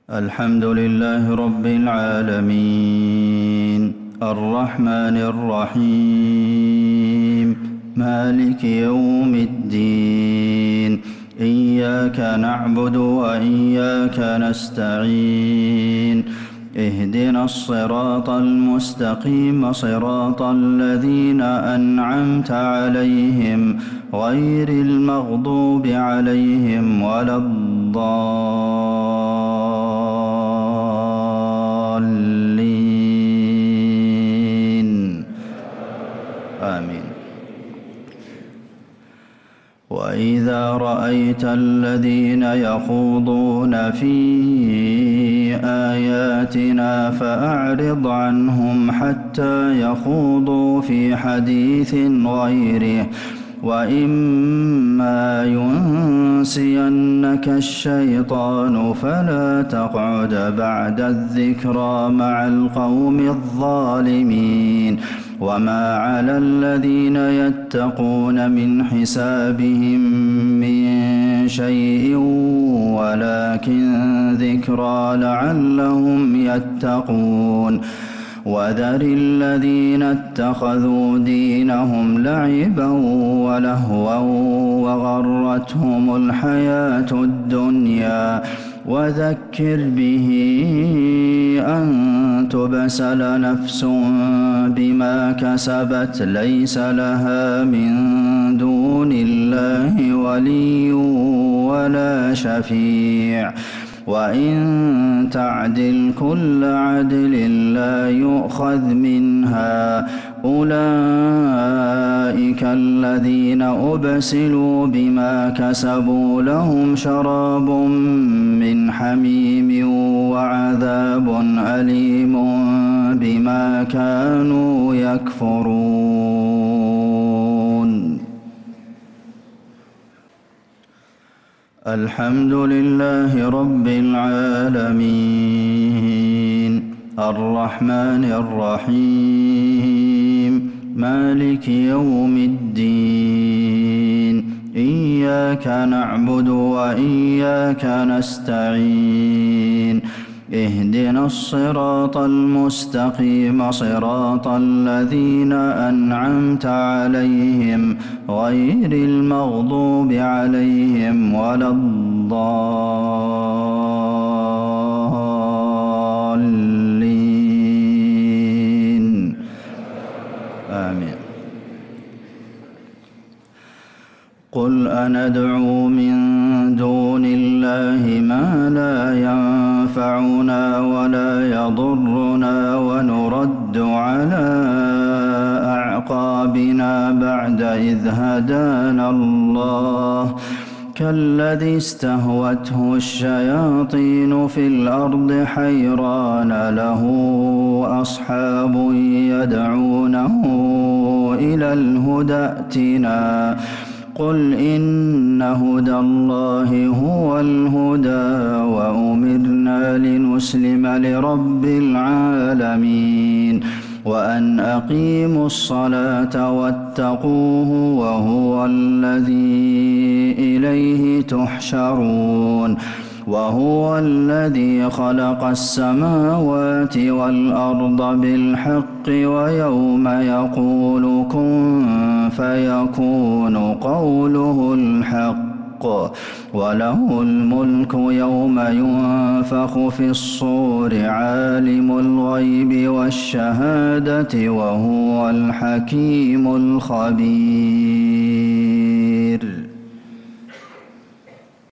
الحمد لله رب العالمين الرحمن الرحيم مالك يوم الدين إياك نعبد وإياك نستعين اهدنا الصراط المستقيم صراط الذين أنعمت عليهم غير المغضوب عليهم ولا الضالين آمين. وإذا رأيت الذين يخوضون في آياتنا فأعرض عنهم حتى يخوضوا في حديث غيره وإما ينسينك الشيطان فلا تقعد بعد الذكرى مع القوم الظالمين. وما على الذين يتقون من حسابهم من شيء ولكن ذكرى لعلهم يتقون. وذر الذين اتخذوا دينهم لعبا ولهوا وغرتهم الحياة الدنيا وذكر به أن تبسل نفس بما كسبت ليس لها من دون الله ولي ولا شفيع وإن تعدل كل عدل لا يؤخذ منها. أولئك الذين أبسلوا بما كسبوا لهم شراب من حميم وعذاب أليم بما كانوا يكفرون. الحمد لله رب العالمين الرحمن الرحيم مالك يوم الدين إياك نعبد وإياك نستعين اهدنا الصراط المستقيم صراط الذين أنعمت عليهم غير المغضوب عليهم ولا الضالين آمين. قل أندعو من دون الله ما لا ينفعنا ولا يضرنا ونرد على أعقابنا بعد إذ هدانا الله كالذي استهوته الشياطين في الأرض حيران له أصحاب يدعونه إلى الهدى ائتنا قل إن هدى الله هو الهدى وأمرنا لنسلم لرب العالمين وأن أقيموا الصلاة واتقوه وهو الذي إليه تحشرون. وهو الذي خلق السماوات والأرض بالحق ويوم يقول كن فيكون قوله الحق وله الملك يوم ينفخ في الصور عالم الغيب والشهادة وهو الحكيم الخبير.